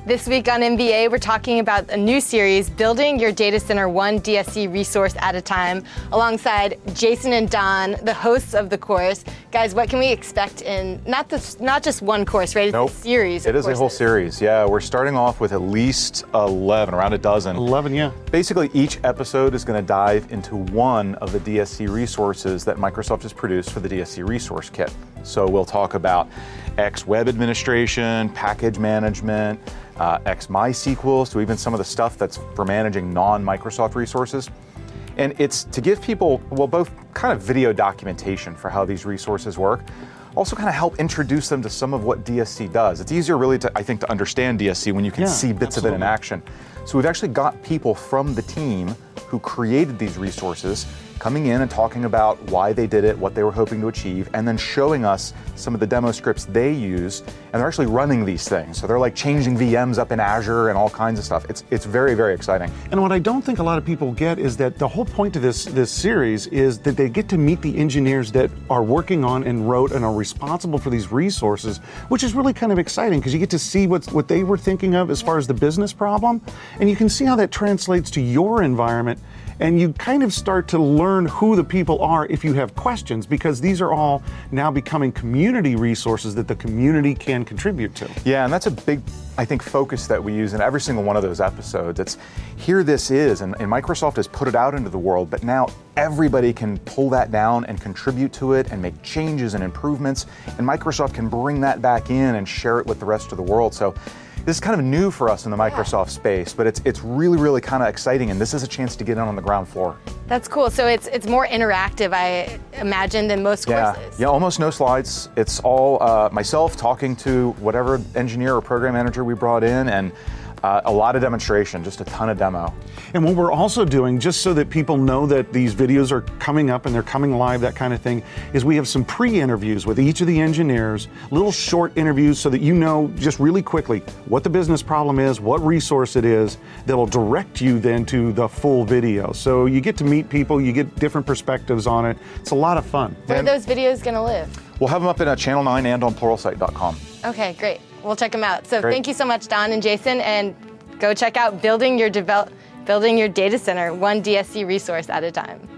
This week on MBA, we're talking about a new series, Building Your Data Center one DSC resource at a time, alongside Jason and Don, the hosts of the course. Guys, what can we expect in not just one course, right? It's a series. It is a whole series, yeah. We're starting off with at least 11, around a dozen. 11, yeah. Basically, each episode is going to dive into one of the DSC resources that Microsoft has produced for the DSC Resource Kit. So we'll talk about X web administration, package management, X MySQL, so even some of the stuff that's for managing non-Microsoft resources. And it's to give people, well, both kind of video documentation for how these resources work, also kind of help introduce them to some of what DSC does. It's easier really to, I think, to understand DSC when you can see bits of it in action. So we've actually got people from the team who created these resources coming in and talking about why they did it, what they were hoping to achieve, and then showing us some of the demo scripts they use, and they're actually running these things. So they're like changing VMs up in Azure and all kinds of stuff. It's very, very exciting. And what I don't think a lot of people get is that the whole point of this series is that they get to meet the engineers that are working on and wrote and are responsible for these resources, which is really kind of exciting because you get to see what they were thinking of as far as the business problem, and you can see how that translates to your environment. And you kind of start to learn who the people are if you have questions, because these are all now becoming community resources that the community can contribute to. Yeah, and that's a big, I think, focus that we use in every single one of those episodes. It's here this is, and Microsoft has put it out into the world, but now everybody can pull that down and contribute to it and make changes and improvements, and Microsoft can bring that back in and share it with the rest of the world. So this is kind of new for us in the Microsoft space, but it's really, really kind of exciting, and this is a chance to get in on the ground floor. That's cool. So it's more interactive, I imagine, than most courses. Yeah, almost no slides. It's all myself talking to whatever engineer or program manager we brought in, and a lot of demonstration, just a ton of demo. And what we're also doing, just so that people know that these videos are coming up and they're coming live, that kind of thing, is we have some pre-interviews with each of the engineers, little short interviews so that you know just really quickly what the business problem is, what resource it is, that'll direct you then to the full video. So you get to meet people, you get different perspectives on it. It's a lot of fun. Where are those videos going to live? We'll have them up in Channel 9 and on pluralsight.com. Okay, great. We'll check them out. So Thank you so much, Don and Jason, and go check out Building Your Data Center one DSC resource at a time.